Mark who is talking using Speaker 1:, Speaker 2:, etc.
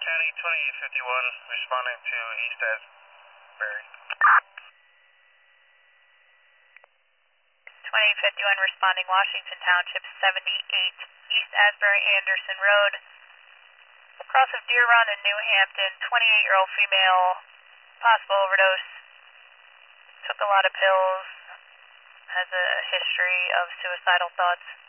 Speaker 1: County 2851, responding to East Asbury.
Speaker 2: 2851 responding Washington Township 78 East Asbury Anderson Road. Cross of Deer Run in New Hampton, 28-year-old female, possible overdose. Took a lot of pills, has a history of suicidal thoughts.